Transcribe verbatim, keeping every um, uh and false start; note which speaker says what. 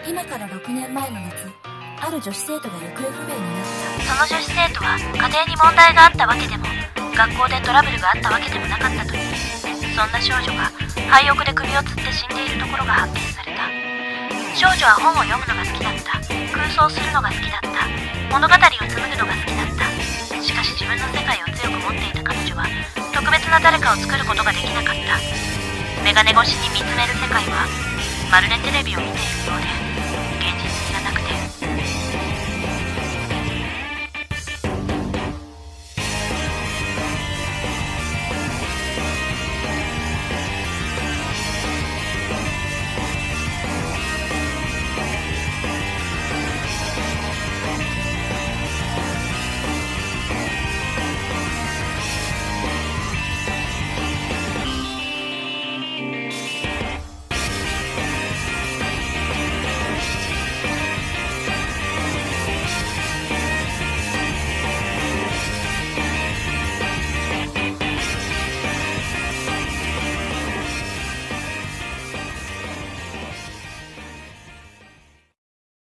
Speaker 1: 今からろくねんまえの夏、ある女子生徒が行方不明になった。
Speaker 2: その女子生徒は家庭に問題があったわけでも学校でトラブルがあったわけでもなかったという。そんな少女が廃屋で首を吊って死んでいるところが発見された。少女は本を読むのが好きだった。空想するのが好きだった。物語を紡ぐのが好きだった。しかし自分の世界を強く持っていた彼女は特別な誰かを作ることができなかった。メガネ越しに見つめる世界はまるでテレビを見ているようで